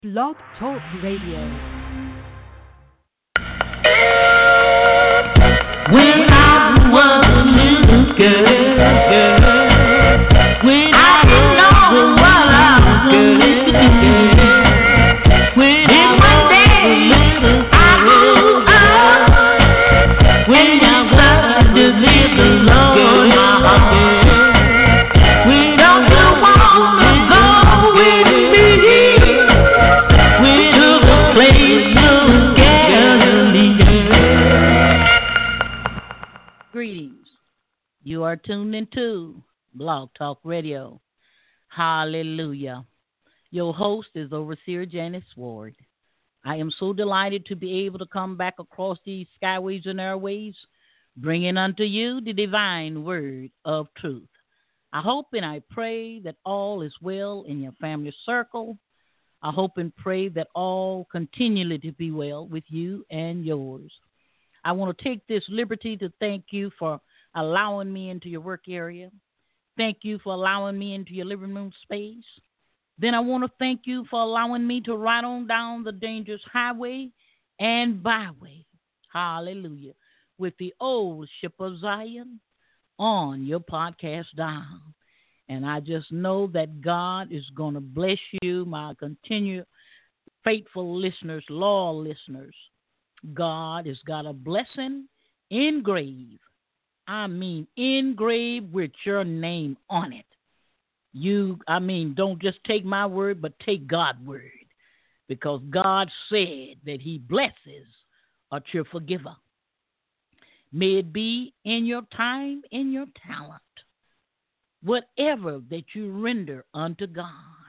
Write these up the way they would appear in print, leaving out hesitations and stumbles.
Blog Talk Radio. When I was a little girl, when I didn't know what I was girl, when one day I grew up, when I started to live alone, when don't you wanna go with me, when to the place of Galilee. Greetings. You are tuned into Blog Talk Radio. Hallelujah. Your host is Overseer Janice Ward. I am so delighted to be able to come back across these skyways and airways, bringing unto you the divine word of truth. I hope and I pray that all is well in your family circle. I hope and pray that all continually to be well with you and yours. I want to take this liberty to thank you for allowing me into your work area. Thank you for allowing me into your living room space. Then I want to thank you for allowing me to ride on down the dangerous highway and byway. Hallelujah. With the old ship of Zion on your podcast dial. And I just know that God is going to bless you, my continued faithful listeners, loyal listeners. God has got a blessing engraved. I mean, engraved with your name on it. Don't just take my word, but take God's word. Because God said that he blesses a cheerful giver. May it be in your time, in your talent. Whatever that you render unto God,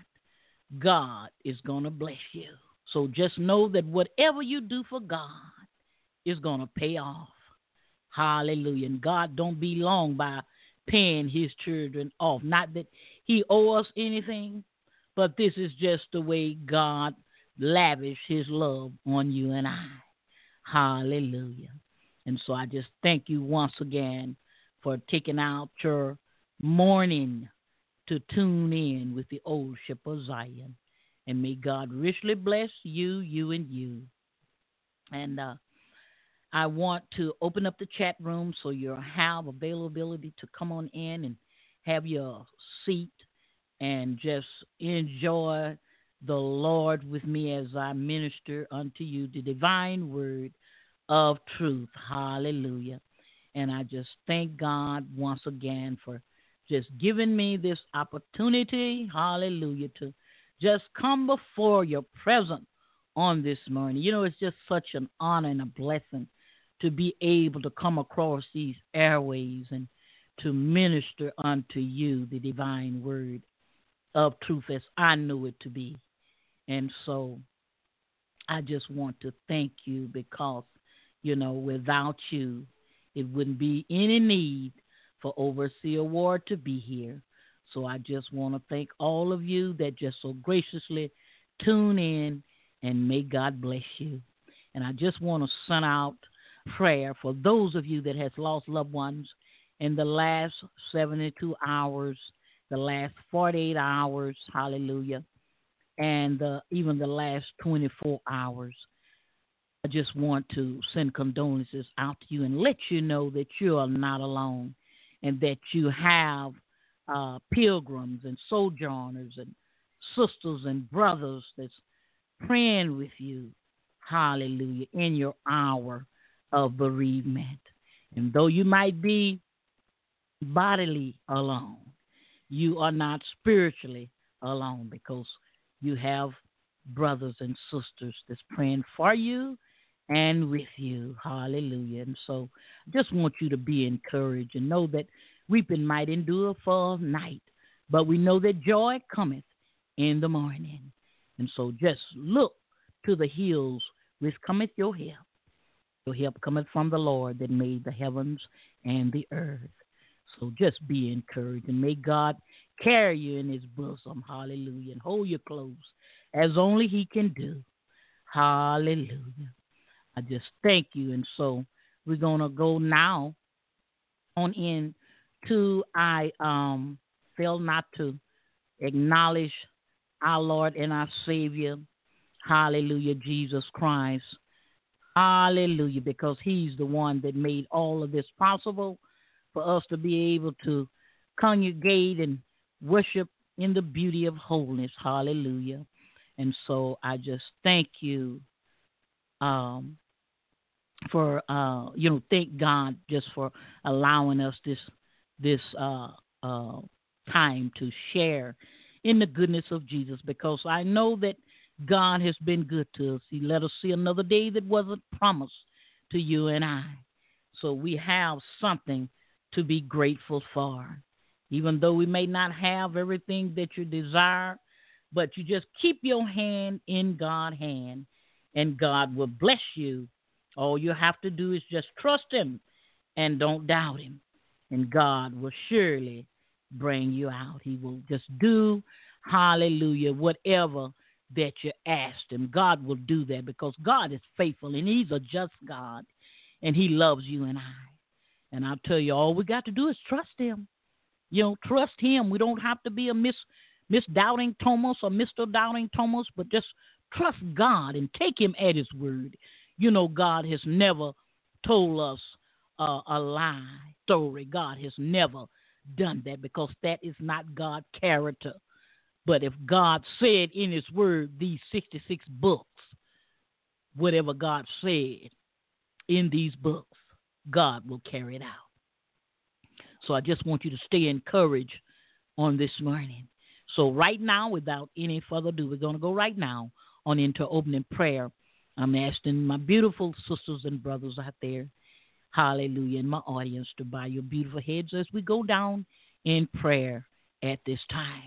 God is going to bless you. So just know that whatever you do for God is going to pay off. Hallelujah. And God don't be long by paying his children off. Not that he owe us anything, but this is just the way God lavished his love on you and I. Hallelujah. And so I just thank you once again for taking out your morning to tune in with the old ship of Zion. And may God richly bless you, you, and you. And I want to open up the chat room so you'll have availability to come on in and have your seat and just enjoy the Lord with me as I minister unto you the divine word of truth. Hallelujah. And I just thank God once again for just giving me this opportunity, hallelujah, to just come before your presence on this morning. You know, it's just such an honor and a blessing to be able to come across these airways and to minister unto you the divine word of truth as I know it to be. And so I just want to thank you because, you know, without you, it wouldn't be any need for Overseer Ward to be here. So I just want to thank all of you that just so graciously tune in, and may God bless you. And I just want to send out prayer for those of you that has lost loved ones in the last 72 hours, the last 48 hours, hallelujah, and even the last 24 hours. I just want to send condolences out to you and let you know that you are not alone and that you have pilgrims and sojourners and sisters and brothers that's praying with you, hallelujah, in your hour of bereavement. And though you might be bodily alone, you are not spiritually alone because you have brothers and sisters that's praying for you and with you, hallelujah. And so I just want you to be encouraged and know that weeping might endure for a night, but we know that joy cometh in the morning. And so just look to the hills which cometh your help. Your help cometh from the Lord that made the heavens and the earth. So just be encouraged, and may God carry you in his bosom, hallelujah, and hold you close as only he can do. Hallelujah. I just thank you. And so we're going to go now on in to I fail not to acknowledge our Lord and our Savior, Hallelujah, Jesus Christ. Hallelujah, because he's the one that made all of this possible for us to be able to congregate and worship in the beauty of holiness. Hallelujah. And so I just thank you for thank God just for allowing us this time to share in the goodness of Jesus, because I know that God has been good to us. He let us see another day that wasn't promised to you and I. So we have something to be grateful for. Even though we may not have everything that you desire, but you just keep your hand in God's hand, and God will bless you. All you have to do is just trust him and don't doubt him, and God will surely bring you out. He will just do, hallelujah, whatever that you asked him. God will do that, because God is faithful, and he's a just God, and he loves you and I. And I'll tell you, all we got to do is trust him. Trust him. We don't have to be a Miss Doubting Thomas or Mr. Doubting Thomas, but just trust God and take him at his word. God has never told us a lie story. God has never done that, because that is not God's character. But if God said in his word, these 66 books, whatever God said in these books, God will carry it out. So I just want you to stay encouraged on this morning. So right now, without any further ado, we're going to go right now on into opening prayer. I'm asking my beautiful sisters and brothers out there, hallelujah, in my audience, to bow your beautiful heads as we go down in prayer at this time.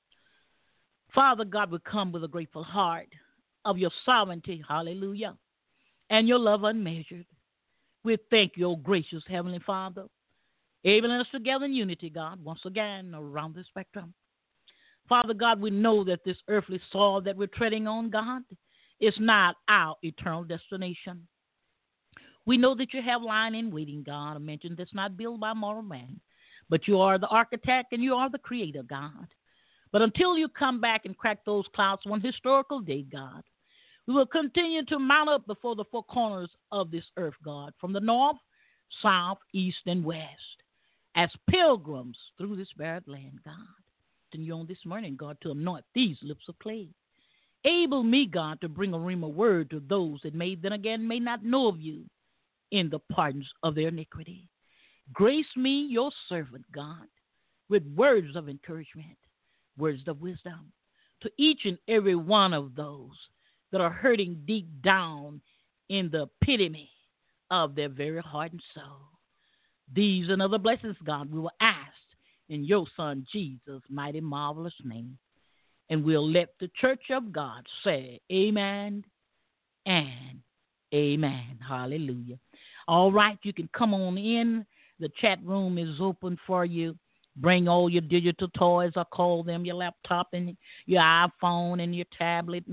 Father God, we come with a grateful heart of your sovereignty, hallelujah, and your love unmeasured. We thank you, O gracious Heavenly Father, enabling us together in unity, God, once again around the spectrum. Father God, we know that this earthly soil that we're treading on, God, is not our eternal destination. We know that you have lying in waiting, God, a mansion that's not built by mortal man, but you are the architect and you are the creator, God. But until you come back and crack those clouds one historical day, God, we will continue to mount up before the four corners of this earth, God, from the north, south, east, and west, as pilgrims through this barren land, God. And you on this morning, God, to anoint these lips of clay. Able me, God, to bring a rhema word to those that may not know of you in the pardons of their iniquity. Grace me, your servant, God, with words of encouragement, words of wisdom, to each and every one of those that are hurting deep down in the epitome of their very heart and soul. These and other blessings, God, we will ask in your Son, Jesus' mighty, marvelous name. And we'll let the church of God say amen and amen. Hallelujah. All right, you can come on in. The chat room is open for you. Bring all your digital toys, I call them, your laptop and your iPhone and your tablet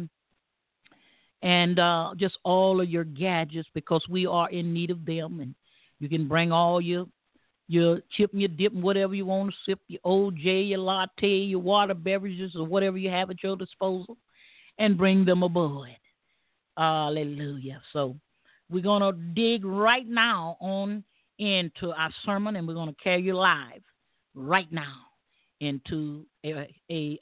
and just all of your gadgets, because we are in need of them. And you can bring all your chip and your dip and whatever you want to sip, your OJ, your latte, your water beverages, or whatever you have at your disposal, and bring them aboard. Hallelujah. So we're going to dig right now on into our sermon, and we're going to carry you live right now into a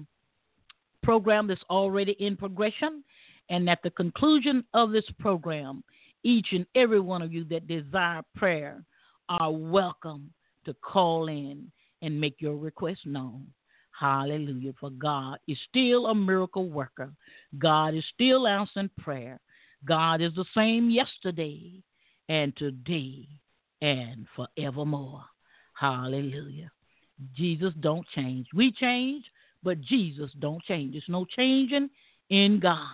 program that's already in progression. And at the conclusion of this program, each and every one of you that desire prayer are welcome to call in and make your request known. Hallelujah. For God is still a miracle worker. God is still answering prayer. God is the same yesterday and today and forevermore. Hallelujah. Jesus don't change. We change, but Jesus don't change. There's no changing in God.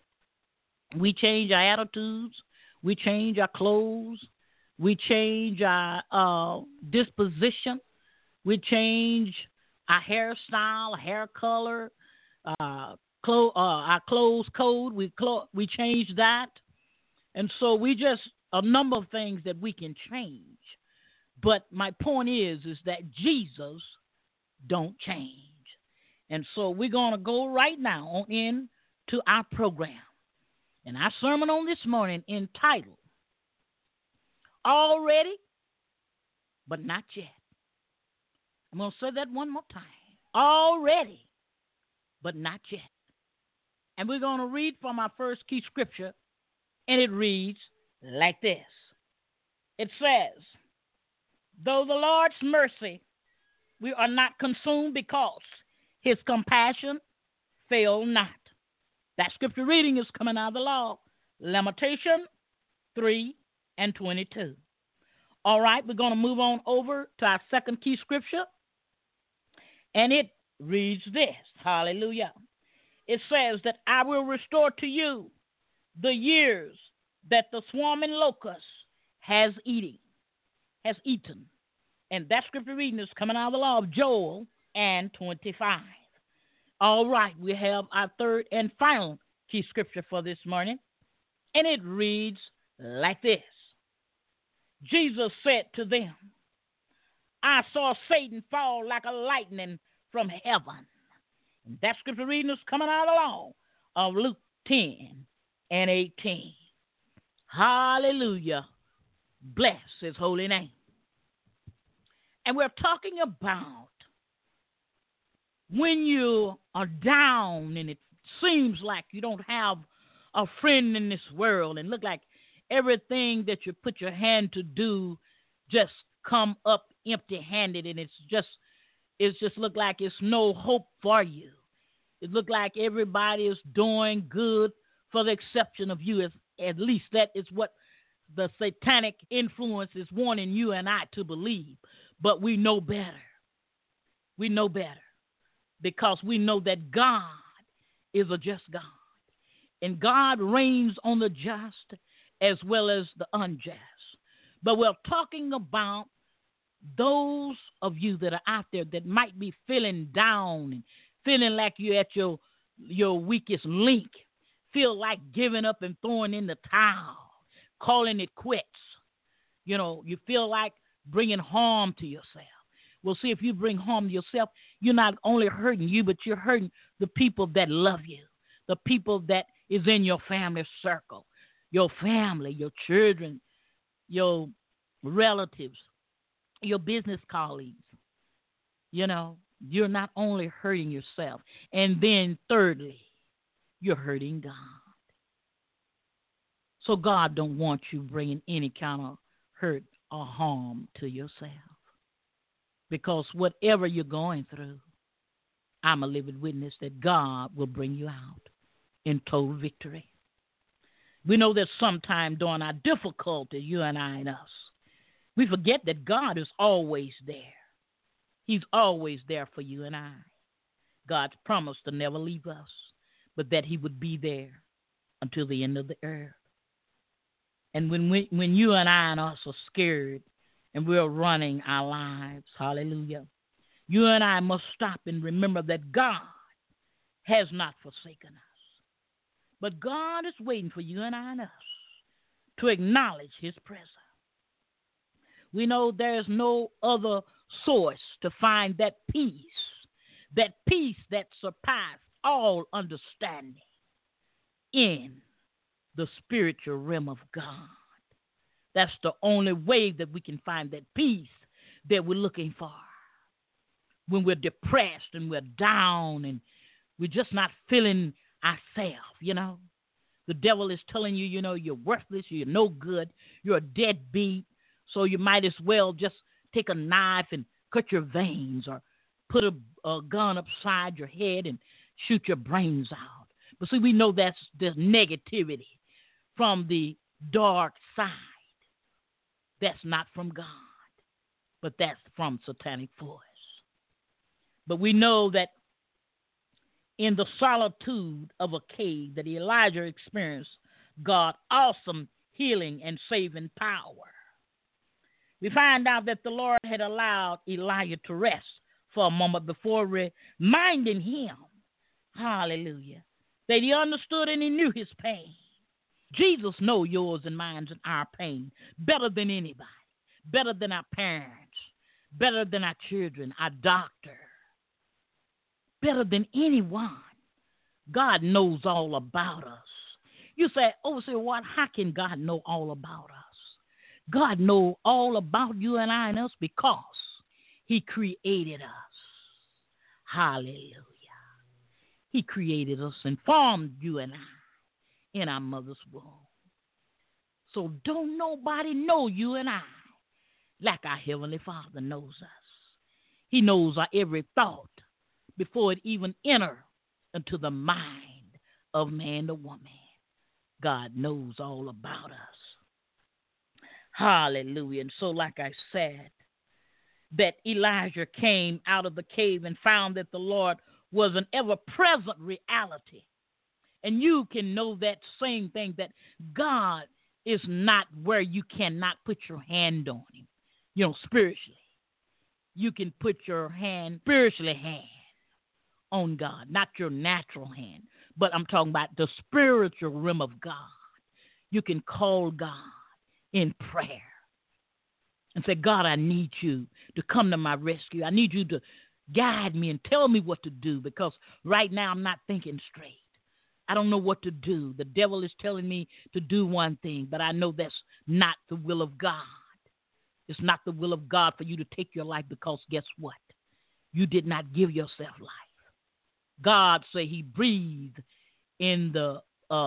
We change our attitudes. We change our clothes. We change our disposition. We change our hairstyle, our hair color, our clothes code. We change that. And so we just, a number of things that we can change. But my point is that Jesus don't change. And so we're going to go right now on in to our program. And our sermon on this morning entitled, Already, but Not Yet. I'm going to say that one more time. Already, but not yet. And we're going to read from our first key scripture, and it reads like this. It says, though the Lord's mercy, we are not consumed because his compassion fail not. That scripture reading is coming out of the law, Lamentation 3:22. All right, we're going to move on over to our second key scripture, and it reads this. Hallelujah. It says that I will restore to you the years that the swarming locust has eaten. And that scripture reading is coming out of the law of Joel and 25. All right, we have our third and final key scripture for this morning, and it reads like this. Jesus said to them, I saw Satan fall like a lightning from heaven. And that scripture reading is coming out of the law of Luke 10:18. Hallelujah. Bless his holy name. And we're talking about when you are down and it seems like you don't have a friend in this world and look like everything that you put your hand to do just come up empty-handed, and it's just look like it's no hope for you. It look like everybody is doing good for the exception of you. At least that is what the satanic influence is wanting you and I to believe. But we know better. We know better because we know that God is a just God. And God reigns on the just as well as the unjust. But we're talking about those of you that are out there that might be feeling down and feeling like you're at your weakest link, feel like giving up and throwing in the towel, calling it quits. You know, you feel like bringing harm to yourself. Well, see, if you bring harm to yourself, you're not only hurting you, but you're hurting the people that love you, the people that is in your family circle, your family, your children, your relatives, your business colleagues. You know, you're not only hurting yourself. And then thirdly, you're hurting God. So God don't want you bringing any kind of hurt or harm to yourself. Because whatever you're going through, I'm a living witness that God will bring you out in total victory. We know that sometime during our difficulty, you and I and us, we forget that God is always there. He's always there for you and I. God's promised to never leave us, but that he would be there until the end of the earth. And when you and I and us are scared and we're running our lives, hallelujah, you and I must stop and remember that God has not forsaken us. But God is waiting for you and I and us to acknowledge his presence. We know there's no other source to find that peace that surpasses all understanding in the spiritual realm of God. That's the only way that we can find that peace that we're looking for. When we're depressed and we're down and we're just not feeling ourselves, you know. The devil is telling you, you know, you're worthless, you're no good, you're a deadbeat, so you might as well just take a knife and cut your veins or put a gun upside your head and shoot your brains out. But see, we know that's negativity from the dark side. That's not from God, but that's from satanic force. But we know that in the solitude of a cave that Elijah experienced God's awesome healing and saving power. We find out that the Lord had allowed Elijah to rest for a moment before reminding him, hallelujah, that he understood and he knew his pain. Jesus knows yours and mine and our pain better than anybody, better than our parents, better than our children, our doctor, better than anyone. God knows all about us. You say, Overseer Watt, how can God know all about us? God knows all about you and I and us because he created us. Hallelujah. He created us and formed you and I in our mother's womb. So don't nobody know you and I like our Heavenly Father knows us. He knows our every thought before it even enters into the mind of man or woman. God knows all about us. Hallelujah. And so, like I said, that Elijah came out of the cave and found that the Lord was an ever-present reality. And you can know that same thing, that God is not where you cannot put your hand on him, spiritually. You can put your spiritually on God, not your natural hand, but I'm talking about the spiritual realm of God. You can call God in prayer and say, God, I need you to come to my rescue. I need you to guide me and tell me what to do, because right now I'm not thinking straight. I don't know what to do. The devil is telling me to do one thing, but I know that's not the will of God. It's not the will of God for you to take your life, because guess what? You did not give yourself life. God say he breathed in the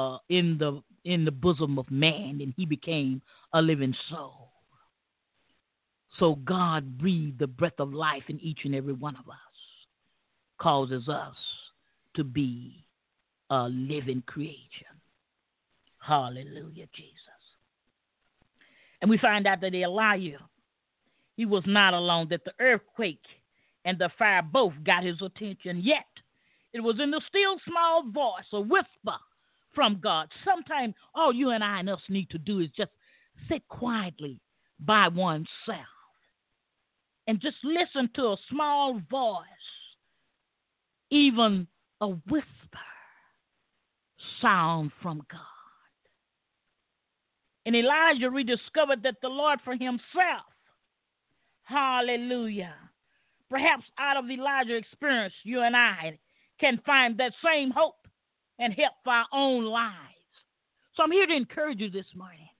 bosom of man, and he became a living soul. So God breathed the breath of life in each and every one of us, causes us to be a living creation. Hallelujah, Jesus. And we find out that Elijah, he was not alone, that the earthquake and the fire both got his attention, yet it was in the still small voice, a whisper from God. Sometimes all you and I and us need to do is just sit quietly by oneself and just listen to a small voice, even a whisper sound from God. And Elijah rediscovered that the Lord for himself, hallelujah, perhaps out of Elijah's experience, you and I can find that same hope and help for our own lives. So I'm here to encourage you this morning.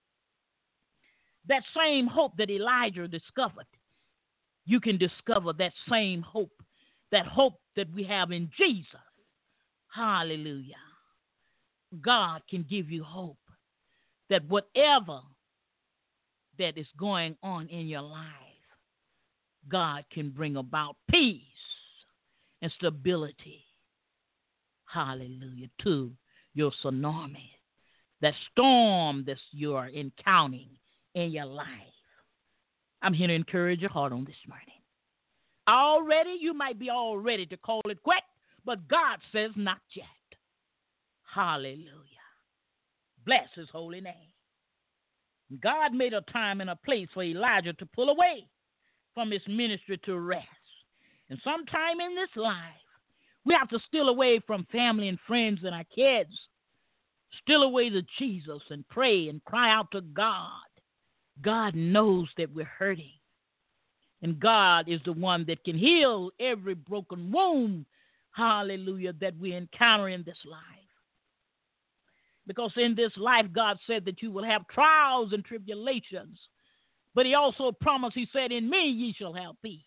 That same hope that Elijah discovered, you can discover that same hope, that hope that we have in Jesus. Hallelujah. God can give you hope that whatever that is going on in your life, God can bring about peace and stability. Hallelujah. To your tsunami, that storm that you are encountering in your life. I'm here to encourage your heart on this morning. Already, you might be all ready to call it quit, but God says not yet. Hallelujah. Bless his holy name. God made a time and a place for Elijah to pull away from his ministry to rest. And sometime in this life, we have to steal away from family and friends and our kids. Steal away to Jesus and pray and cry out to God. God knows that we're hurting. And God is the one that can heal every broken wound, hallelujah, that we encounter in this life. Because in this life, God said that you will have trials and tribulations. But he also promised, he said, in me ye shall have peace.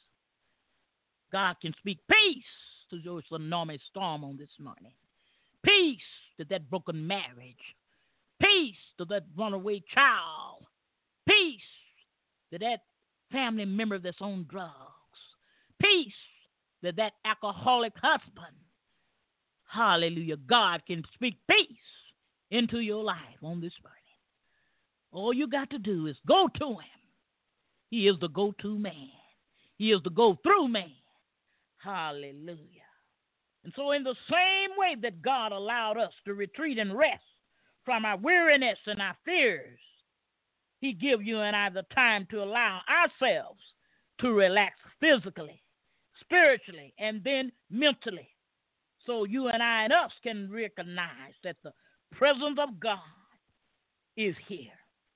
God can speak peace to your enormous storm on this morning. Peace to that broken marriage. Peace to that runaway child. Peace to that family member that's on drugs. Peace to that alcoholic husband. Hallelujah. God can speak peace into your life on this morning. All you got to do is go to him. He is the go-to man. He is the go-through man. Hallelujah. And so in the same way that God allowed us to retreat and rest from our weariness and our fears, he give you and I the time to allow ourselves to relax physically, spiritually, and then mentally. So you and I and us can recognize that the presence of God is here.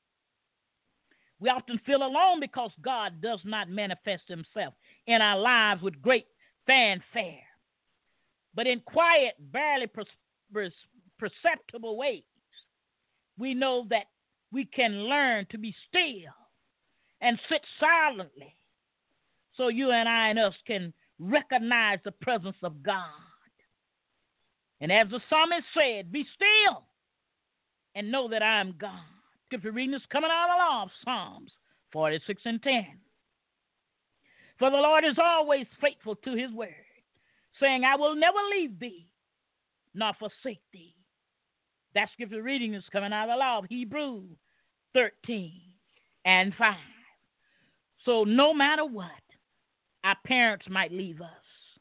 We often feel alone because God does not manifest himself in our lives with great fanfare. But in quiet, barely perceptible ways, we know that we can learn to be still and sit silently so you and I and us can recognize the presence of God. And as the psalmist said, be still and know that I am God. Scripture reading is coming out of the law of Psalms 46 and 10. For the Lord is always faithful to his word, saying, I will never leave thee nor forsake thee. That scripture reading is coming out of the law of Hebrews 13 and 5. So no matter what, our parents might leave us.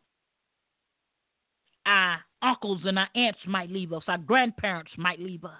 Our uncles and our aunts might leave us. Our grandparents might leave us.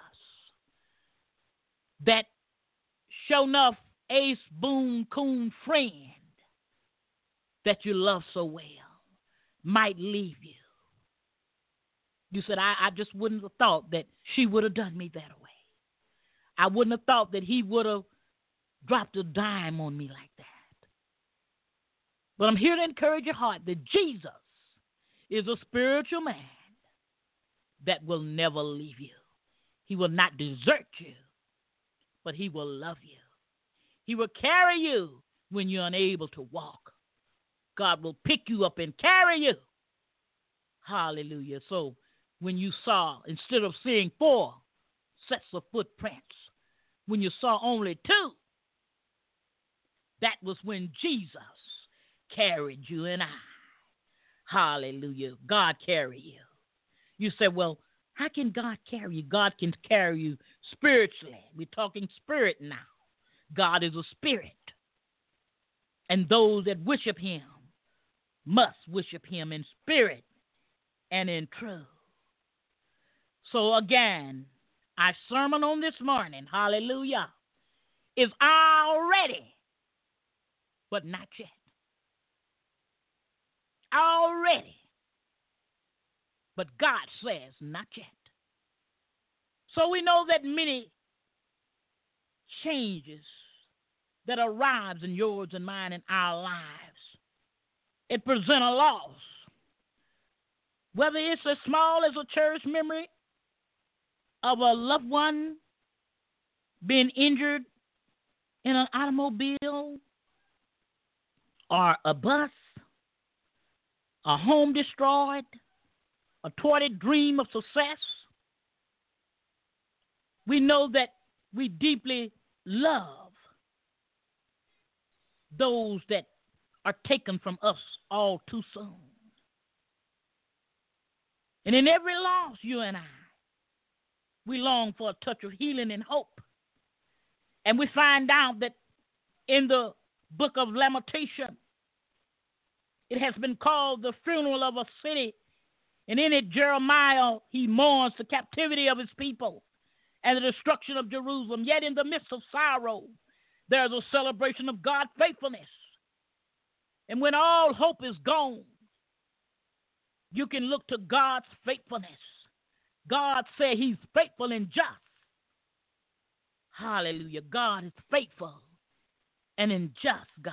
That sure enough ace, boom, coon friend that you love so well might leave you. You said, I just wouldn't have thought that she would have done me that way. I wouldn't have thought that he would have dropped a dime on me like that. But I'm here to encourage your heart that Jesus is a spiritual man that will never leave you. He will not desert you, but he will love you. He will carry you when you're unable to walk. God will pick you up and carry you. Hallelujah. So when you saw, instead of seeing 4 sets of footprints, when you saw only 2, that was when Jesus carried you and I. Hallelujah. God carry you. You say, well, how can God carry you? God can carry you spiritually. We're talking spirit now. God is a spirit. And those that worship him must worship him in spirit and in truth. So again, our sermon on this morning, hallelujah, is already, but not yet. Already, but God says not yet. So we know that many changes that arrives in yours and mine in our lives, it presents a loss. Whether it's as small as a cherished memory of a loved one being injured in an automobile or a bus, a home destroyed, a thwarted dream of success. We know that we deeply love those that are taken from us all too soon. And in every loss, you and I, we long for a touch of healing and hope. And we find out that in the book of Lamentation, it has been called the funeral of a city. And in it, Jeremiah, he mourns the captivity of his people and the destruction of Jerusalem. Yet in the midst of sorrow, there's a celebration of God's faithfulness. And when all hope is gone, you can look to God's faithfulness. God said he's faithful and just. Hallelujah. God is faithful and in just God.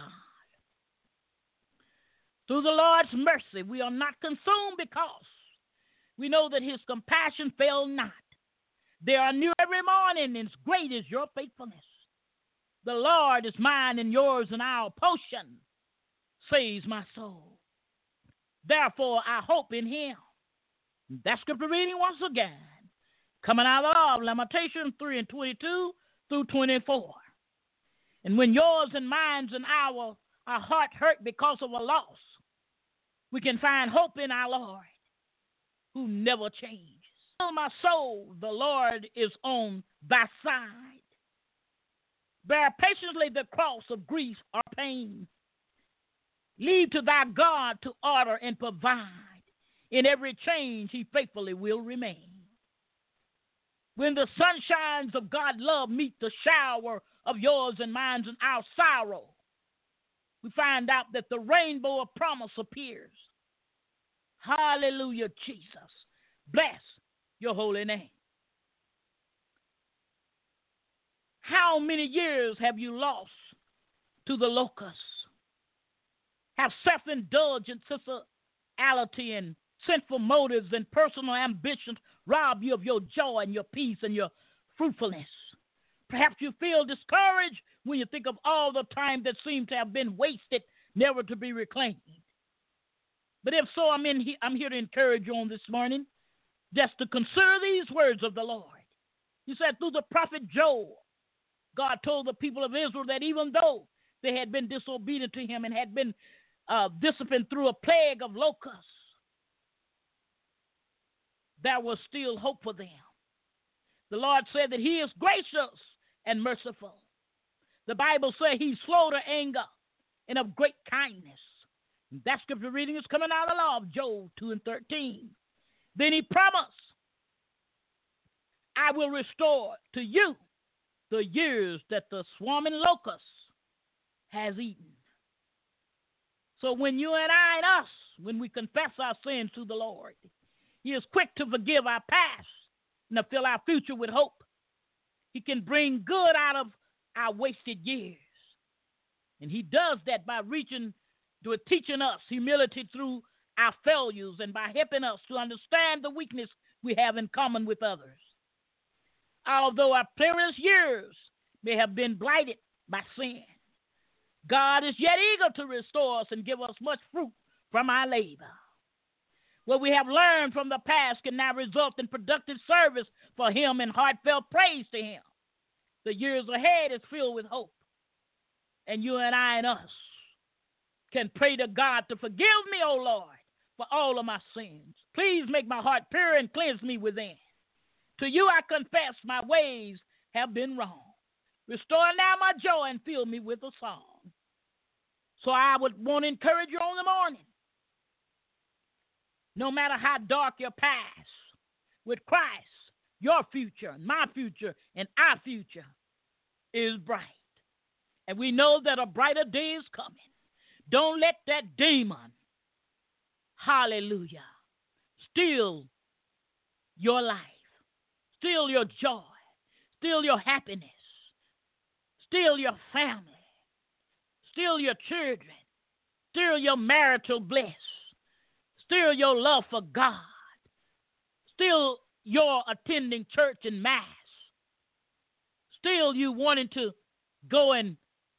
Through the Lord's mercy, we are not consumed because we know that his compassion fail not. They are new every morning, and great is your faithfulness. The Lord is mine and yours and our portion, says my soul. Therefore, I hope in him. That scripture reading once again, coming out of Lamentation 3 and 22 through 24. And when yours and mine's and our heart hurt because of a loss, we can find hope in our Lord, who never changes. Tell my soul, the Lord is on thy side. Bear patiently the cross of grief or pain. Leave to thy God to order and provide. In every change, he faithfully will remain. When the sunshines of God's love meet the shower of yours and mine's and our sorrow, we find out that the rainbow of promise appears. Hallelujah, Jesus. Bless your holy name. How many years have you lost to the locusts? Have self-indulgence, sensuality, and sinful motives and personal ambitions rob you of your joy and your peace and your fruitfulness. Perhaps you feel discouraged when you think of all the time that seemed to have been wasted, never to be reclaimed. But if so, I'm here to encourage you on this morning just to consider these words of the Lord. He said through the prophet Joel, God told the people of Israel that even though they had been disobedient to him and had been disciplined through a plague of locusts, there was still hope for them. The Lord said that he is gracious and merciful. The Bible says he's slow to anger and of great kindness. That scripture reading is coming out of the law of Joel 2:13. Then he promised, I will restore to you the years that the swarming locust has eaten. So when you and I and us, when we confess our sins to the Lord, he is quick to forgive our past and to fill our future with hope. He can bring good out of our wasted years. And he does that by teaching us humility through our failures and by helping us to understand the weakness we have in common with others. Although our perilous years may have been blighted by sin, God is yet eager to restore us and give us much fruit from our labor. What we have learned from the past can now result in productive service for him and heartfelt praise to him. The years ahead is filled with hope. And you and I and us can pray to God to forgive me, O Lord, for all of my sins. Please make my heart pure and cleanse me within. To you I confess my ways have been wrong. Restore now my joy and fill me with a song. So I would want to encourage you on the morning. No matter how dark your past, with Christ, your future, my future, and our future is bright. And we know that a brighter day is coming. Don't let that demon, hallelujah, steal your life, steal your joy, steal your happiness, steal your family, steal your children, steal your marital bliss, steal your love for God, steal your attending church and mass, steal you wanting to go and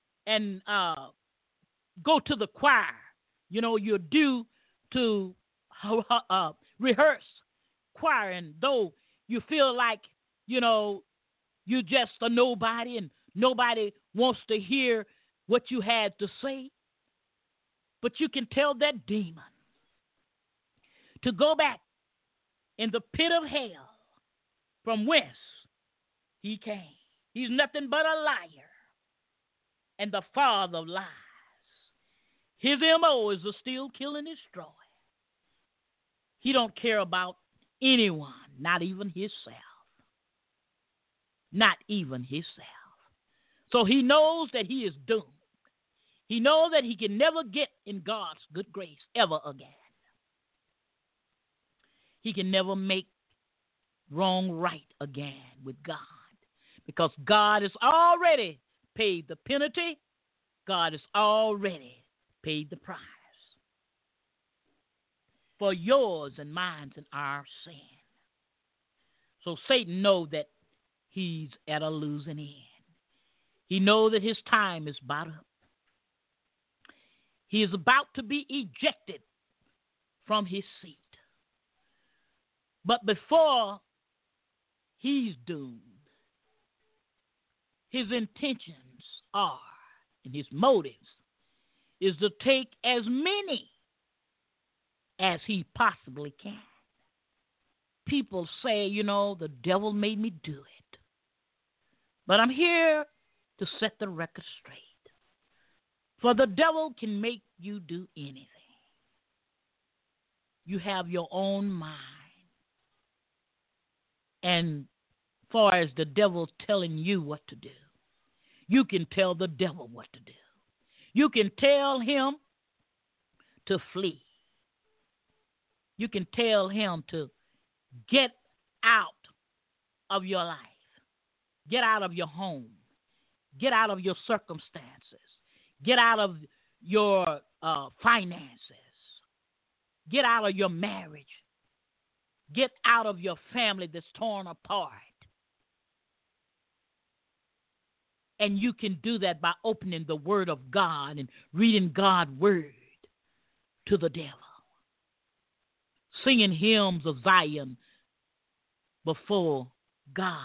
go to the choir. You know, you're due to rehearse choir, and though you feel like, you know, you just a nobody and nobody wants to hear what you had to say, but you can tell that demon to go back in the pit of hell from whence he came. He's nothing but a liar and the father of lies. His M.O. is to steal, kill, and destroy. He don't care about anyone, not even himself. Not even himself. So he knows that he is doomed. He knows that he can never get in God's good grace ever again. He can never make wrong right again with God, because God has already paid the penalty. God has already paid the price for yours and mine and our sin. So Satan knows that he's at a losing end. He knows that his time is about up. He is about to be ejected from his seat. But before he's doomed, his intentions are, and his motives, is to take as many as he possibly can. People say, you know, the devil made me do it. But I'm here to set the record straight. For the devil can make you do anything. You have your own mind. And far as the devil telling you what to do, you can tell the devil what to do. You can tell him to flee. You can tell him to get out of your life. Get out of your home. Get out of your circumstances. Get out of your finances. Get out of your marriage. Get out of your family that's torn apart. And you can do that by opening the Word of God and reading God's Word to the devil. Singing hymns of Zion before God.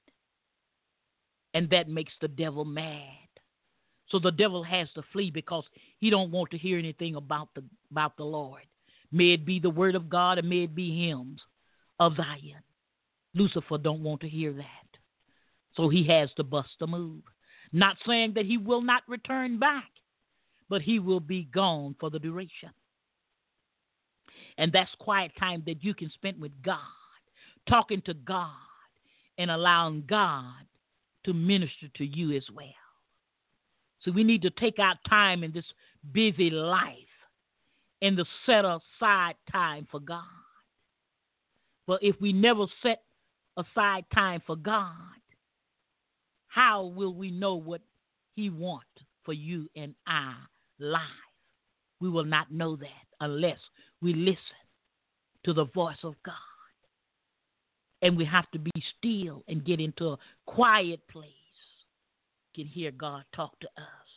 And that makes the devil mad. So the devil has to flee because he don't want to hear anything about the Lord. May it be the Word of God, or may it be hymns of Zion. Lucifer don't want to hear that. So he has to bust a move. Not saying that he will not return back, but he will be gone for the duration. And that's quiet time that you can spend with God, talking to God, and allowing God to minister to you as well. So we need to take out time in this busy life and to set aside time for God. But if we never set aside time for God, how will we know what He wants for you and I life? We will not know that unless we listen to the voice of God. And we have to be still and get into a quiet place. You can hear God talk to us.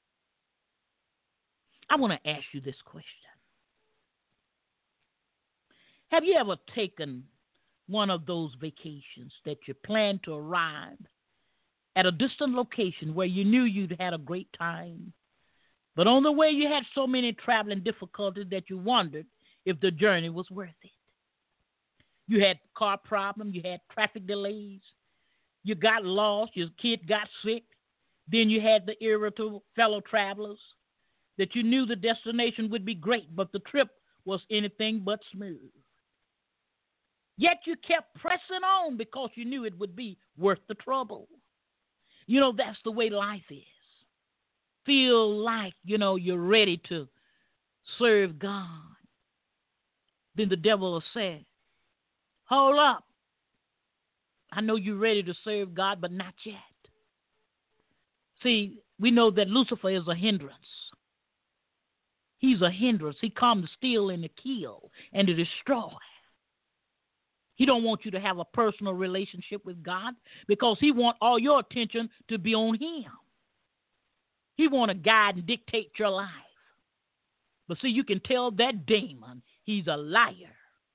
I want to ask you this question. Have you ever taken one of those vacations that you planned to arrive at a distant location where you knew you'd had a great time, but on the way you had so many traveling difficulties that you wondered if the journey was worth it? You had car problems, you had traffic delays, you got lost, your kid got sick, then you had the irritable fellow travelers that you knew the destination would be great, but the trip was anything but smooth. Yet you kept pressing on because you knew it would be worth the trouble. You know, that's the way life is. Feel like, you're ready to serve God. Then the devil will say, hold up. I know you're ready to serve God, but not yet. See, we know that Lucifer is a hindrance. He's a hindrance. He comes to steal and to kill and to destroy. He don't want you to have a personal relationship with God because he wants all your attention to be on him. He want to guide and dictate your life. But see, you can tell that demon he's a liar.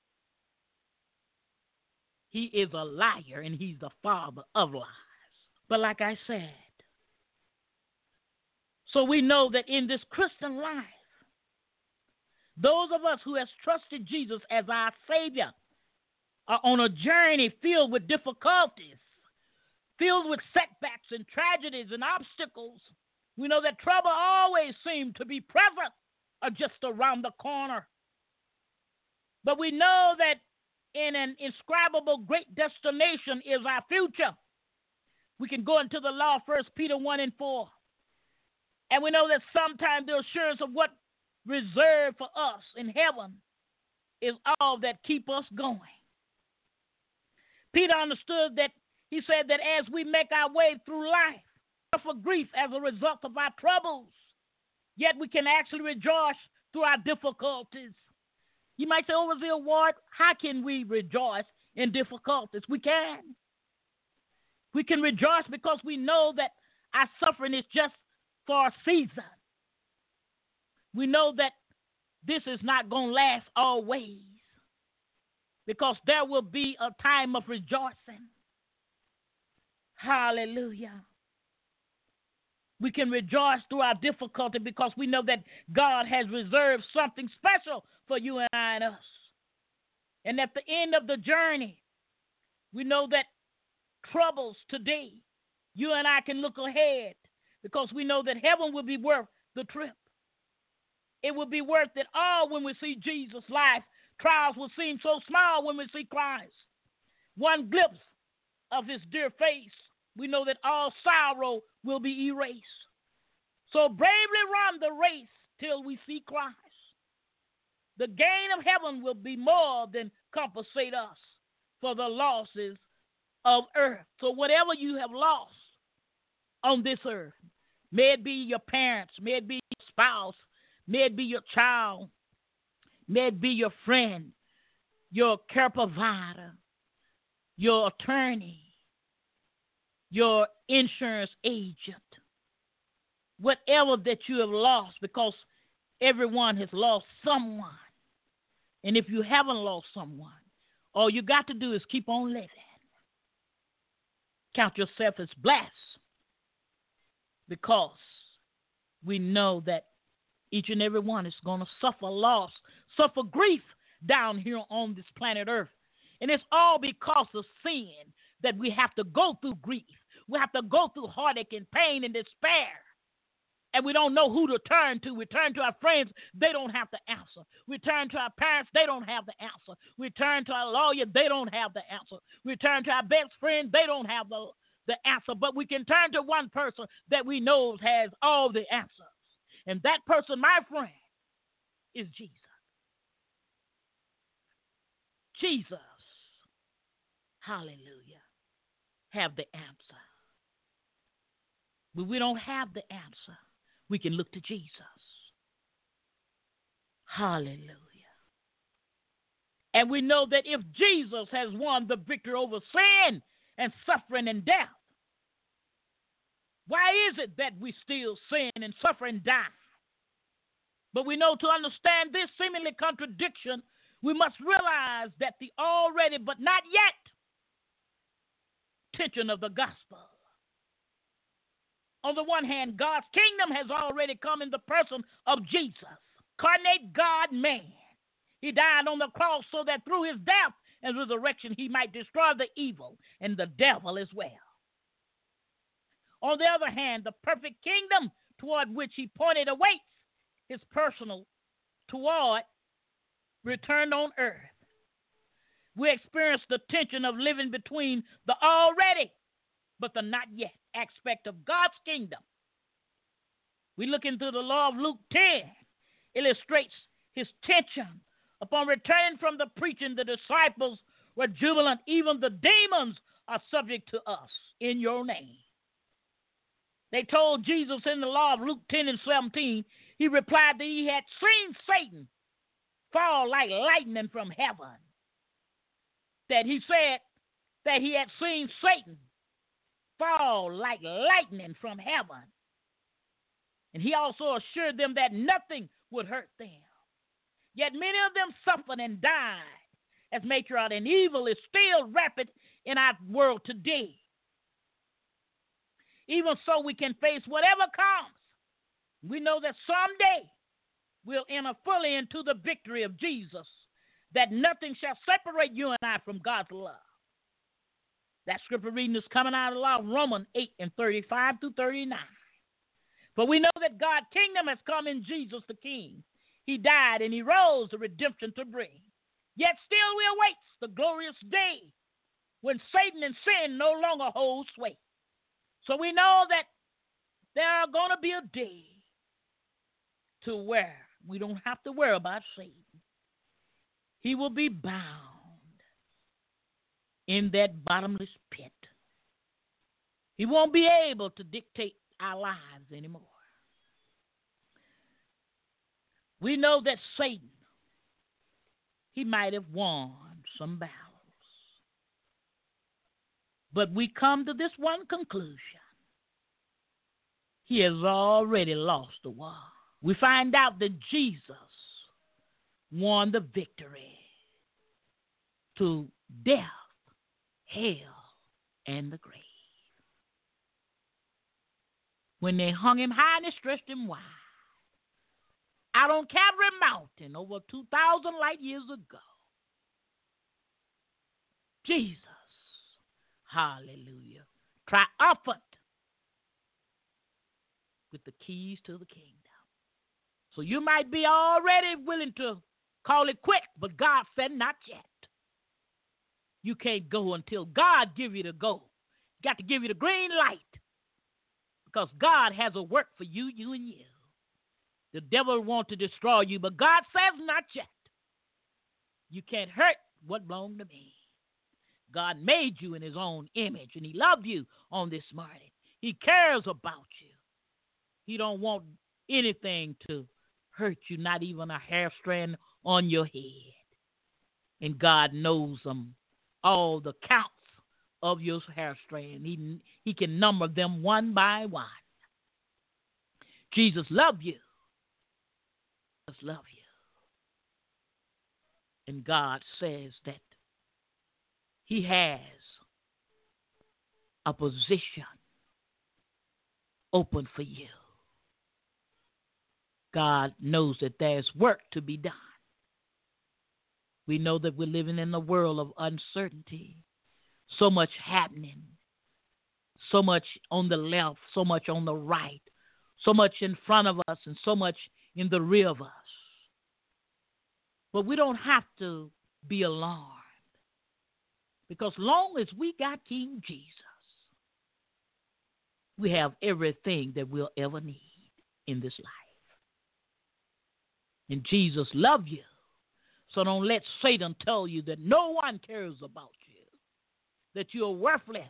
He is a liar and he's the father of lies. But like I said, so we know that in this Christian life, those of us who have trusted Jesus as our Savior are on a journey filled with difficulties, filled with setbacks and tragedies and obstacles. We know that trouble always seems to be present or just around the corner. But we know that in an inscribable great destination is our future. We can go into the law, 1 Peter 1:4. And we know that sometimes the assurance of what reserved for us in heaven is all that keep us going. Peter understood that. He said that as we make our way through life, suffer grief as a result of our troubles, yet we can actually rejoice through our difficulties. You might say, Overzeal Ward, how can we rejoice in difficulties? We can. We can rejoice because we know that our suffering is just for a season. We know that this is not going to last always because there will be a time of rejoicing. Hallelujah. We can rejoice through our difficulty because we know that God has reserved something special for you and I and us. And at the end of the journey, we know that troubles today, you and I can look ahead because we know that heaven will be worth the trip. It will be worth it all when we see Jesus' life. Trials will seem so small when we see Christ. One glimpse of his dear face, we know that all sorrow will be erased. So bravely run the race till we see Christ. The gain of heaven will be more than compensate us for the losses of earth. So whatever you have lost on this earth, may it be your parents, may it be your spouse, may it be your child, May it be your friend, your care provider, your attorney, your insurance agent, whatever that you have lost, because everyone has lost someone. And if you haven't lost someone, all you got to do is keep on living. Count yourself as blessed, because we know that each and every one is going to suffer loss, suffer grief down here on this planet Earth. And it's all because of sin that we have to go through grief. We have to go through heartache and pain and despair. And we don't know who to turn to. We turn to our friends, they don't have the answer. We turn to our parents, they don't have the answer. We turn to our lawyer, they don't have the answer. We turn to our best friend, they don't have the answer. But we can turn to one person that we know has all the answers. And that person, my friend, is Jesus. Jesus, hallelujah, have the answer. But we don't have the answer. We can look to Jesus. Hallelujah. And we know that if Jesus has won the victory over sin and suffering and death, why is it that we still sin and suffer and die? But we know to understand this seemingly contradiction, we must realize that the already but not yet tension of the gospel. On the one hand, God's kingdom has already come in the person of Jesus, incarnate God man. He died on the cross so that through his death and resurrection he might destroy the evil and the devil as well. On the other hand, the perfect kingdom toward which he pointed awaits his personal toward return on earth. We experience the tension of living between the already but the not yet aspect of God's kingdom. We look into the law of Luke 10, illustrates his tension upon returning from the preaching. The disciples were jubilant. Even the demons are subject to us in your name. They told Jesus in the law of Luke 10 and 17, he replied that he had seen Satan fall like lightning from heaven. That he said that he had seen Satan fall like lightning from heaven. And he also assured them that nothing would hurt them. Yet many of them suffered and died as matriarch, and evil is still rampant in our world today. Even so, we can face whatever comes. We know that someday we'll enter fully into the victory of Jesus, that nothing shall separate you and I from God's love. That scripture reading is coming out of the law of Romans 8 and 35 through 39. For we know that God's kingdom has come in Jesus the King. He died and he rose the redemption to bring. Yet still we await the glorious day when Satan and sin no longer hold sway. So we know that there are going to be a day to where we don't have to worry about Satan. He will be bound in that bottomless pit. He won't be able to dictate our lives anymore. We know that Satan, he might have won some battles. But we come to this one conclusion. He has already lost the war. We find out that Jesus won the victory to death, hell, and the grave. When they hung him high and they stretched him wide, out on Calvary Mountain over 2,000 light years ago, Jesus, hallelujah, triumphant with the keys to the kingdom. So you might be already willing to call it quit, but God said not yet. You can't go until God give you the go. Got to give you the green light, because God has a work for you, you and you. The devil wants to destroy you, but God says not yet. You can't hurt what belongs to me. God made you in his own image, and he loved you on this morning. He cares about you. He don't want anything to hurt you, not even a hair strand on your head. And God knows them, all the counts of your hair strand. He can number them one by one. Jesus loves you. Jesus loves you. And God says that He has a position open for you. God knows that there's work to be done. We know that we're living in a world of uncertainty. So much happening. So much on the left, so much on the right, so much in front of us, and so much in the rear of us. But we don't have to be alarmed, because long as we got King Jesus, we have everything that we'll ever need in this life. And Jesus loves you. So don't let Satan tell you that no one cares about you, that you're worthless.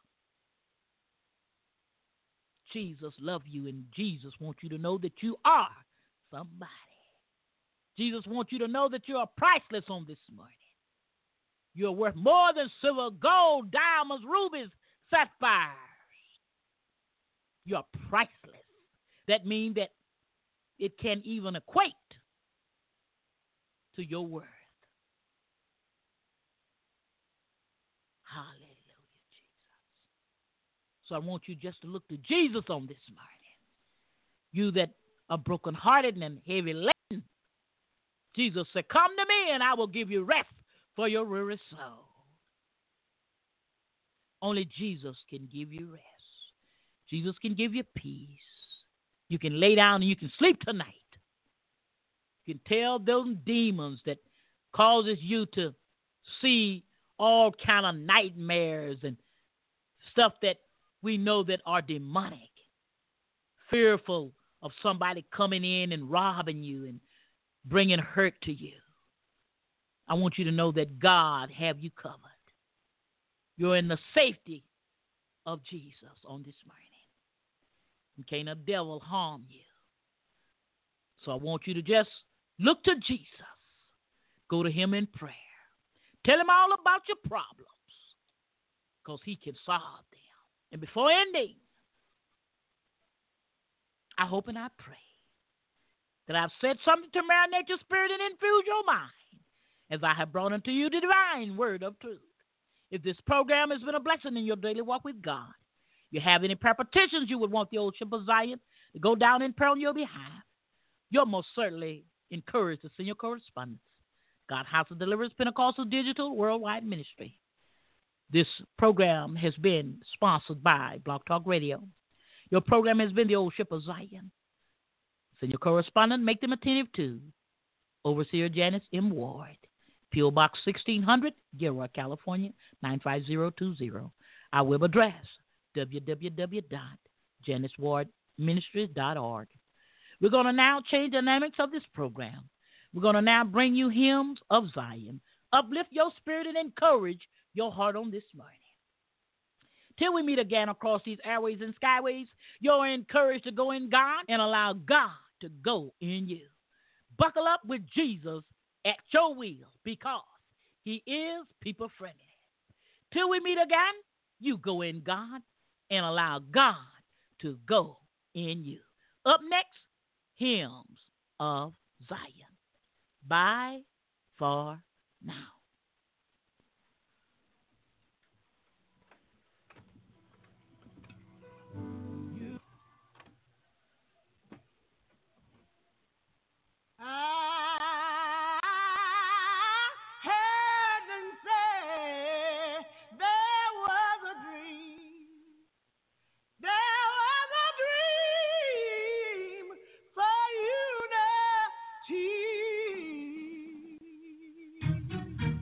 Jesus loves you, and Jesus wants you to know that you are somebody. Jesus wants you to know that you are priceless on this morning. You're worth more than silver, gold, diamonds, rubies, sapphires. You're priceless. That means that it can't even equate to your worth. Hallelujah, Jesus. So I want you just to look to Jesus on this morning. You that are brokenhearted and heavy laden, Jesus said, come to me and I will give you rest for your weary soul. Only Jesus can give you rest. Jesus can give you peace. You can lay down and you can sleep tonight. You can tell those demons that causes you to see all kind of nightmares and stuff that we know that are demonic, fearful of somebody coming in and robbing you and bringing hurt to you. I want you to know that God have you covered. You're in the safety of Jesus on this morning. And can't a devil harm you. So I want you to just look to Jesus. Go to him in prayer. Tell him all about your problems, because he can solve them. And before ending, I hope and I pray that I've said something to marinate your spirit and infuse your mind as I have brought unto you the divine word of truth. If this program has been a blessing in your daily walk with God, you have any prayer petitions you would want the old ship of Zion to go down in prayer on your behalf, you're most certainly encouraged to send your correspondence. God House of Deliverance Pentecostal Digital Worldwide Ministry. This program has been sponsored by Blog Talk Radio. Your program has been the old ship of Zion. Send your correspondent, make them attentive to Overseer Janice M. Ward, P.O. Box 1600, Gilroy, California, 95020. Our web address, www.janicewardministries.org. We're going to now change the dynamics of this program. We're going to now bring you hymns of Zion, uplift your spirit and encourage your heart on this morning. Till we meet again across these airways and skyways, you're encouraged to go in God and allow God to go in you. Buckle up with Jesus at your wheel, because he is people friendly. Till we meet again, you go in God and allow God to go in you. Up next, hymns of Zion. Bye for now. I heard them say there was a dream. There was a dream for unity.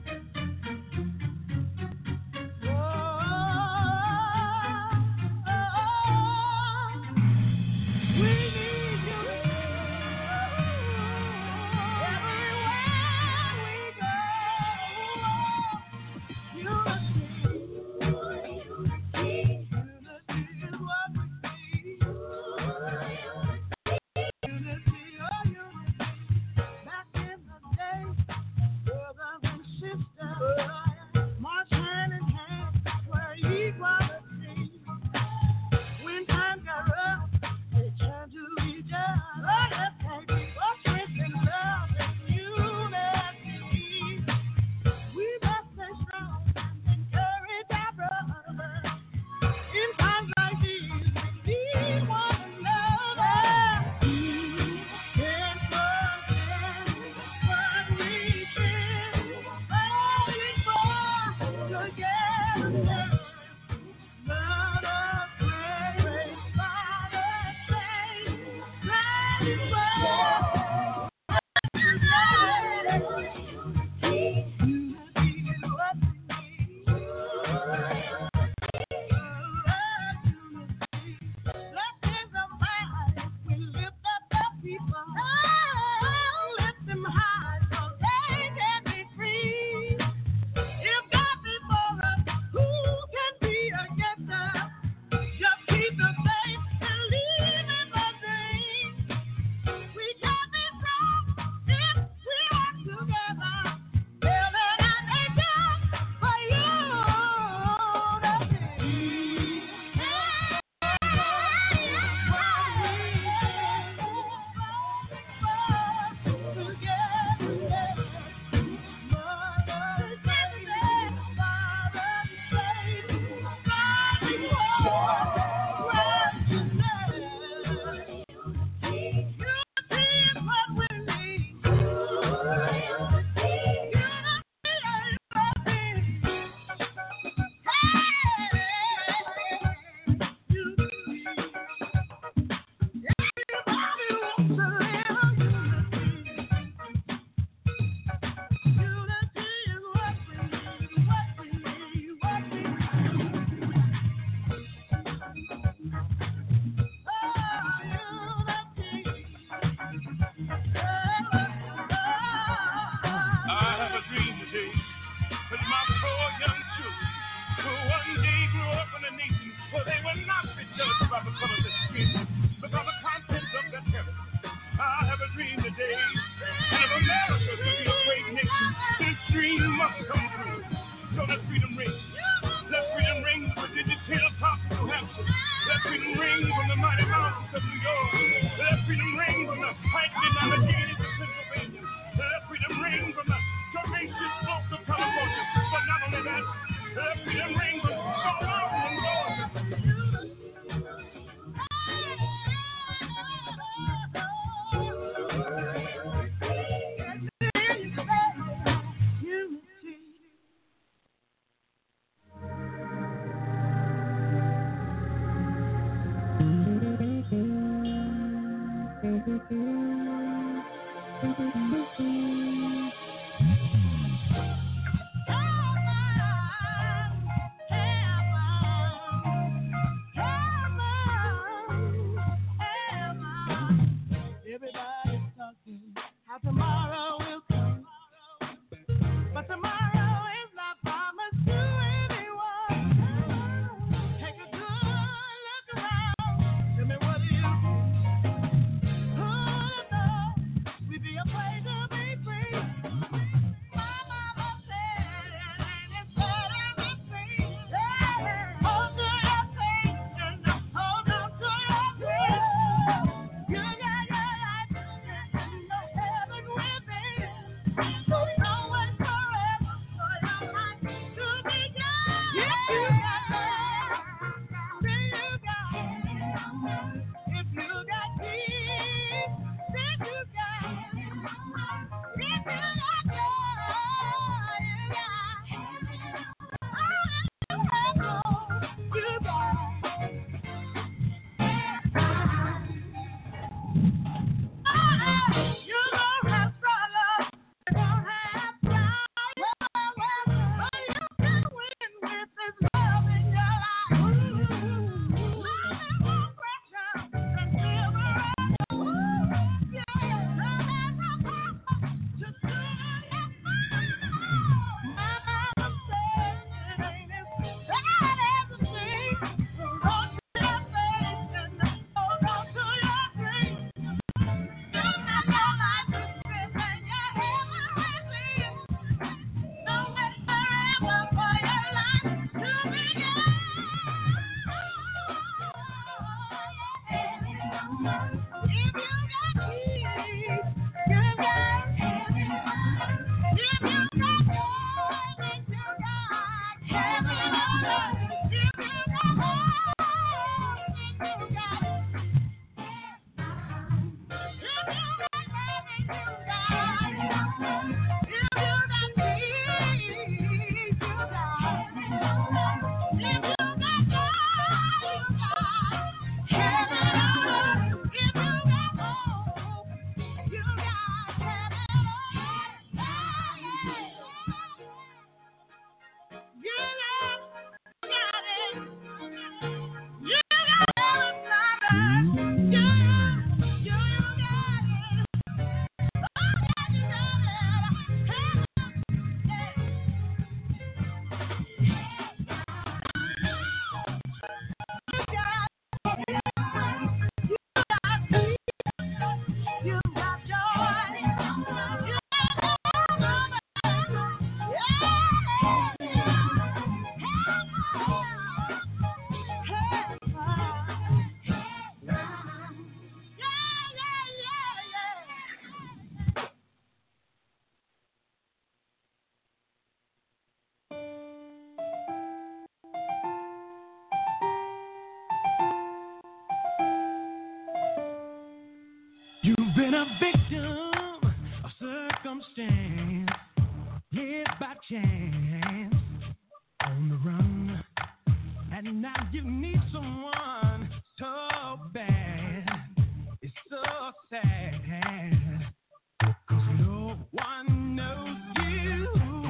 You've been a victim of circumstance, lived by chance, on the run, and now you need someone so bad. It's so sad, 'cause no one knows you.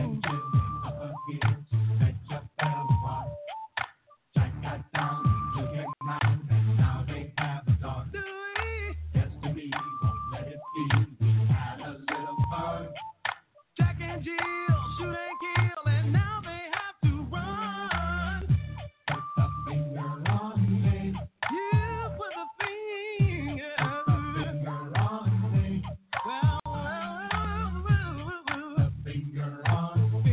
Jack and Jill, shoot and kill, and now they have to run. Put the finger on me. You put the finger on me. Well, the finger on me.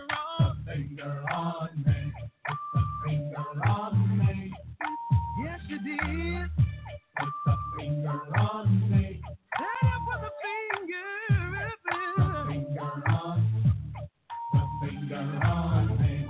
Put the finger on me. Yes, you did. Put the finger on me. Yeah, you put the finger on me.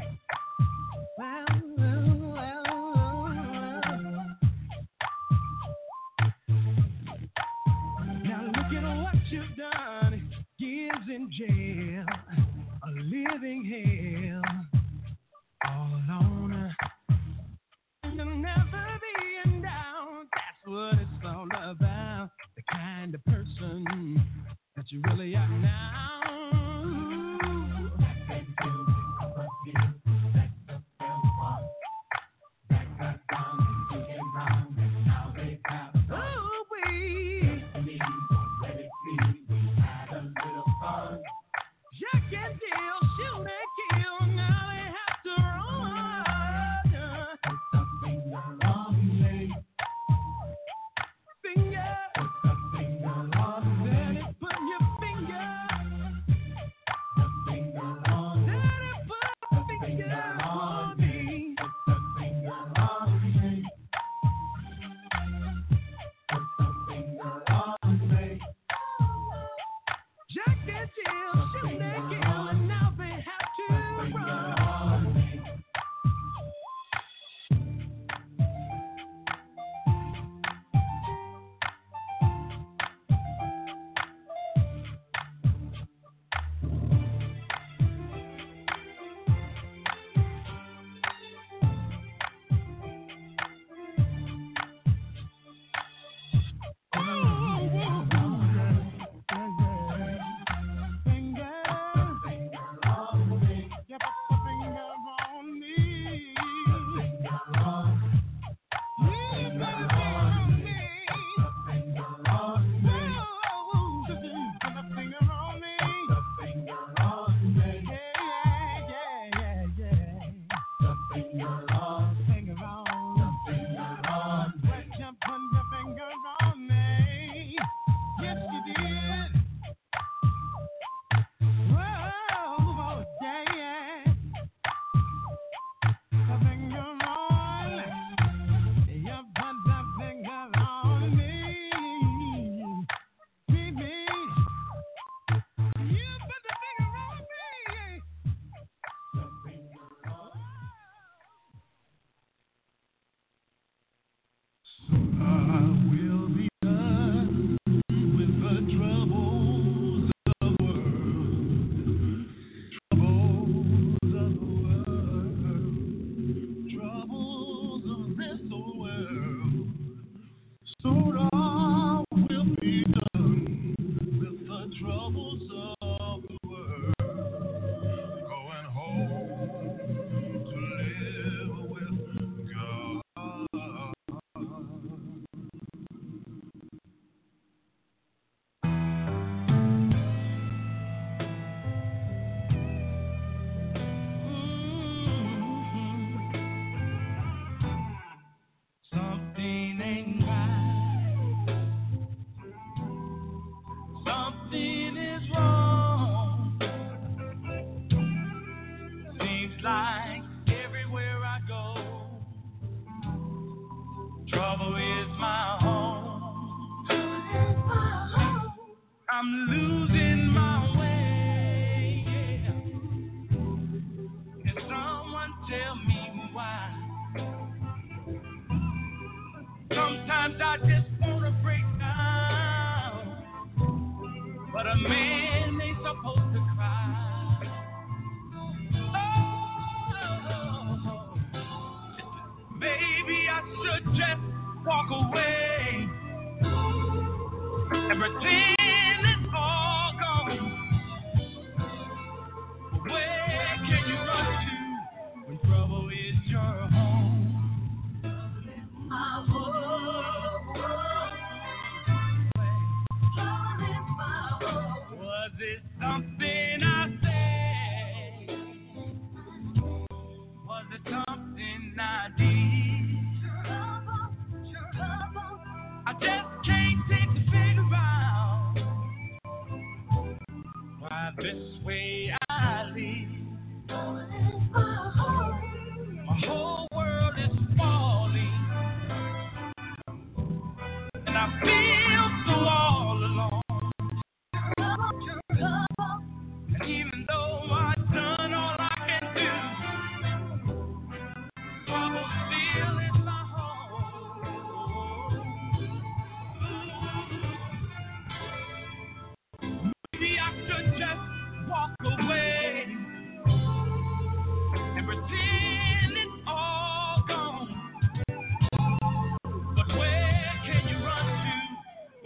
Now look at what you've done. Gibbs in jail, a living hell, all alone. You'll never be in doubt. That's what it's all about. The kind of person that you really are now. Jack and Jill, shoot and kill, now they have to run. Put the finger on me. Finger. Put the finger on me. Put your finger. Trouble is my home. I'm losing my way. Yeah. Can someone tell me why? Sometimes I just wanna break down, but a man ain't supposed to cry. Oh, maybe I should just walk away and pretend it's all gone. Where can you run to when trouble is your home? My was it something I said? Was it something I did? I just can't seem to figure out why this way I live. My whole world is falling, and I feel so all alone. And even though I've done all I can do, trouble still is my home. Maybe I should just walk away and pretend it's all gone. But where can you run to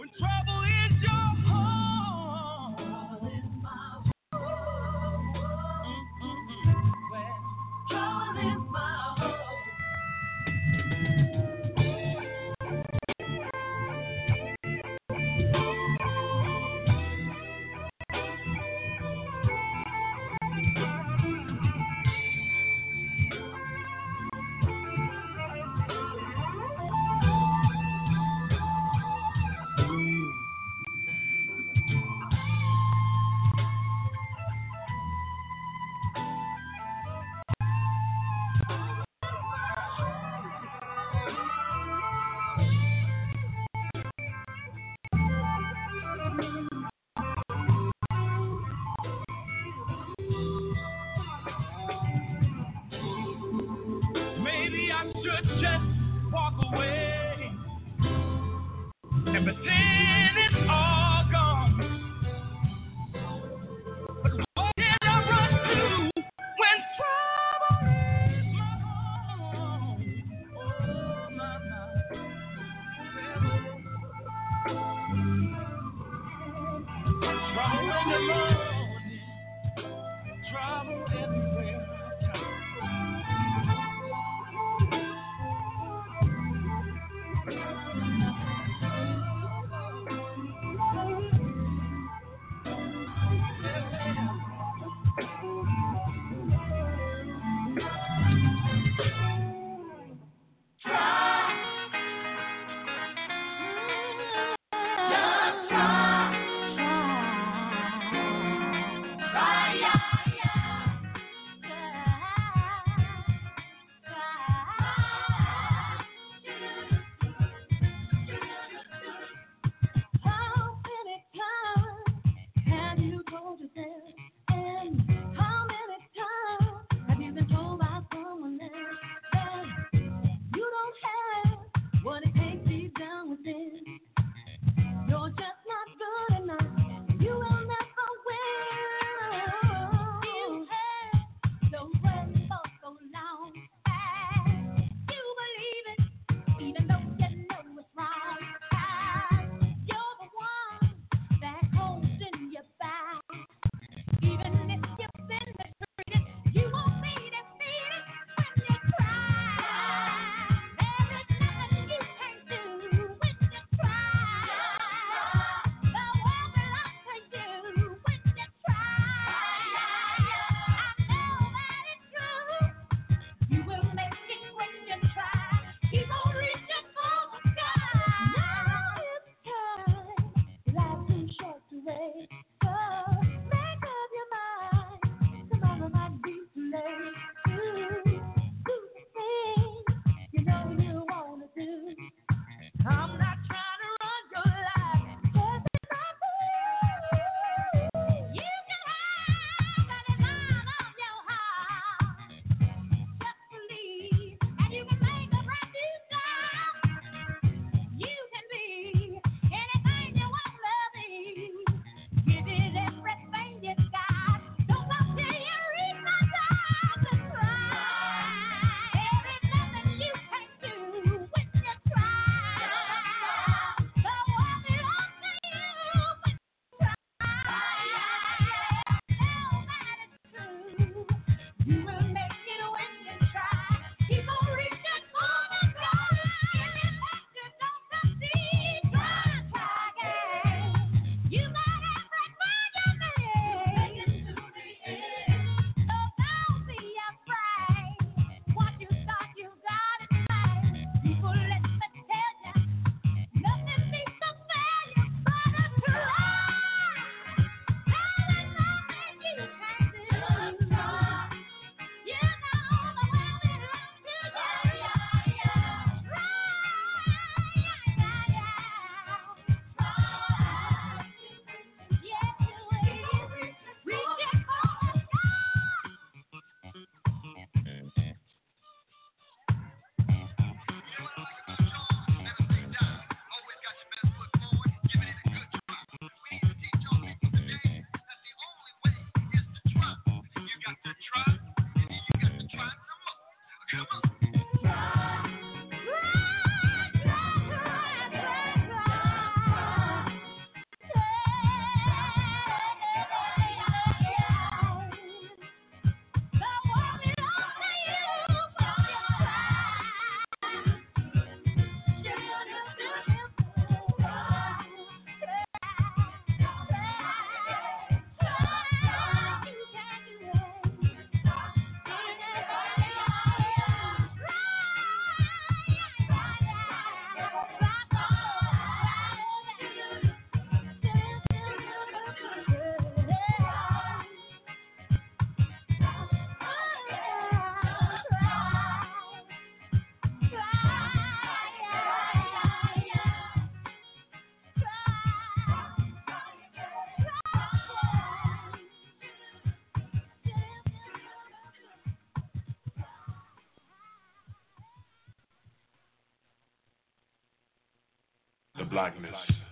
blackness.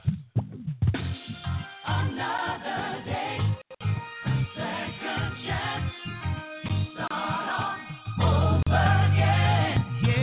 Another day, second chance, start all over again.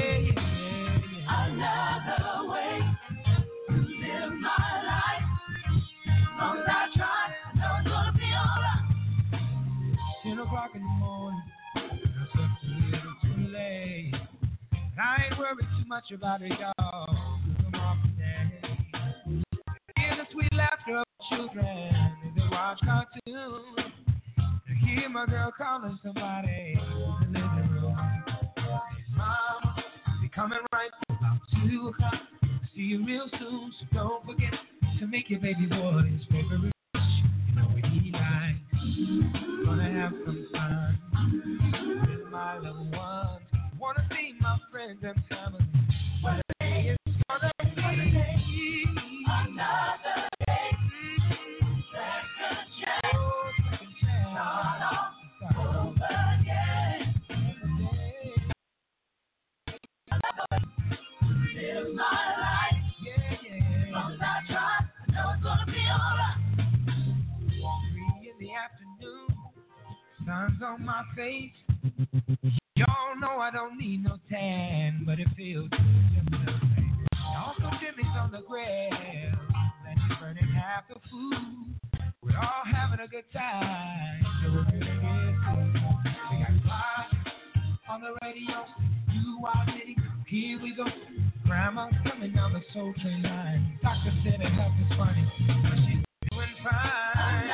Another way to live my life. As long as I try, I know it's gonna be alright. 10 o'clock in the morning, it's up a little too late. I ain't worried too much about it, y'all. I'm off today. Hear the sweet laughter of children as they watch cartoons. To hear my girl calling somebody in the living room. Mom, be coming right about 2 o'clock. See you real soon, so don't forget to make your baby boy his favorite dish. You know what he likes. Gonna have some fun with my little ones. Wanna see my friends and family. What a day it's gonna be. Another day. Second chance. Start off over again. Live my life. As long as I try, I know it's gonna be alright. 3 in the afternoon, sun's on my face. Y'all know I don't need no tan, but it feels good just the same. Uncle Jimmy's on the grill, and he's burning half the food. We're all having a good time, so we're gonna get through. We got Fox on the radio, you are Diddy, here we go. Grandma's coming down the Soul Train line. Doctor said her health is funny, but she's doing fine.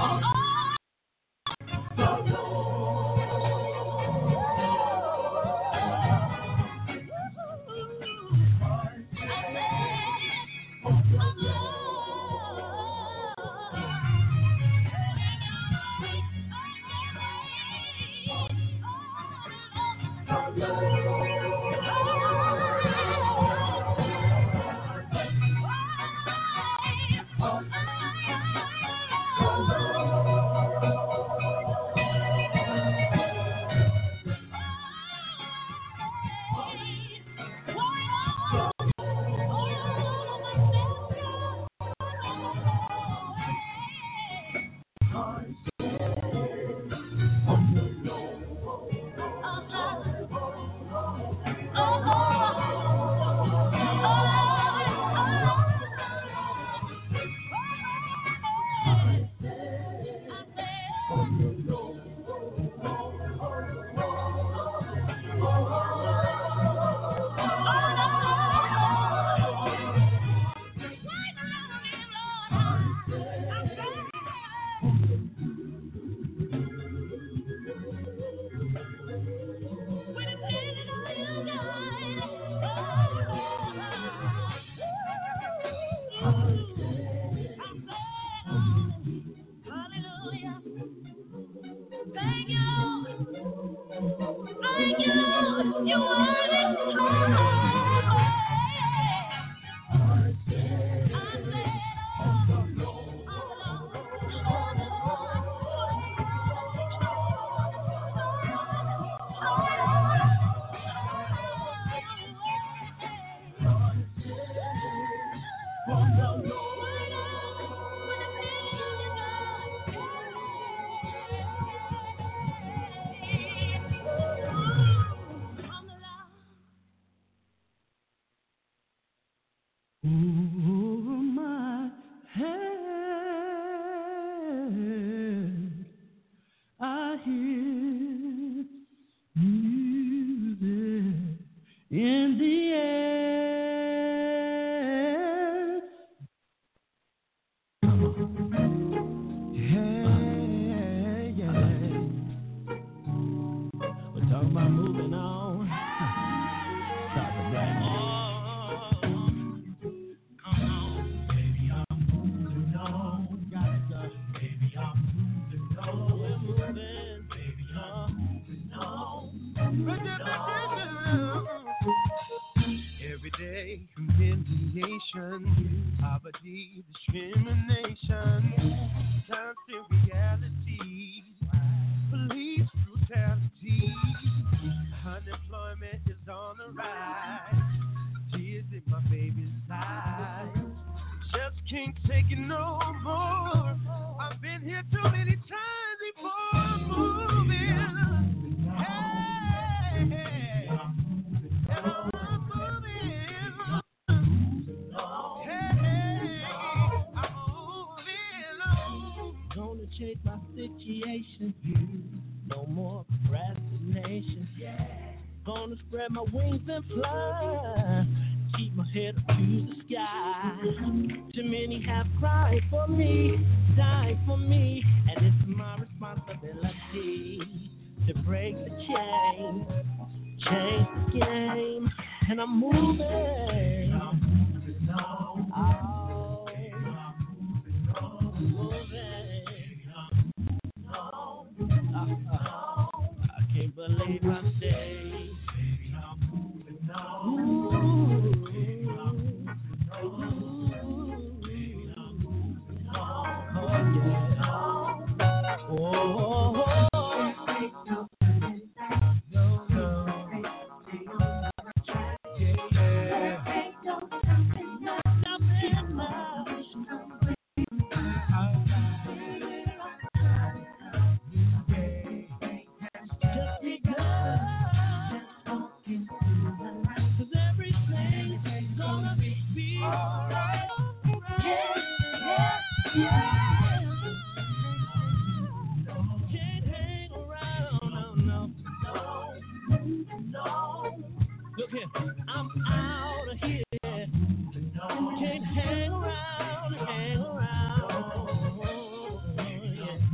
Over my head, I hear music in the air. Hey, yeah. We're talking about moving on. Talk about everyday humiliation, poverty, discrimination, constant reality, police brutality, unemployment is on the rise, tears in my baby's eyes, just can't take it no more. I've been here too many times before I'm moving. Hey, hey. And I'm moving. Hey, I'm moving on. Gonna change my situation. No more procrastination. Gonna spread my wings and fly. Keep my head up to the sky. Too many have cried for me, died for me, and it's my responsibility to break the chain, change the game, and I'm moving. I'm moving on. Oh, moving. I can't believe I stayed. I'm moving on. Look here, I'm out of here. Can't hang around. Yeah.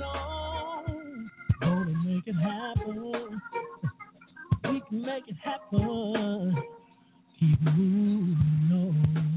on. Gonna make it happen. We can make it happen. Keep moving on.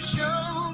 show.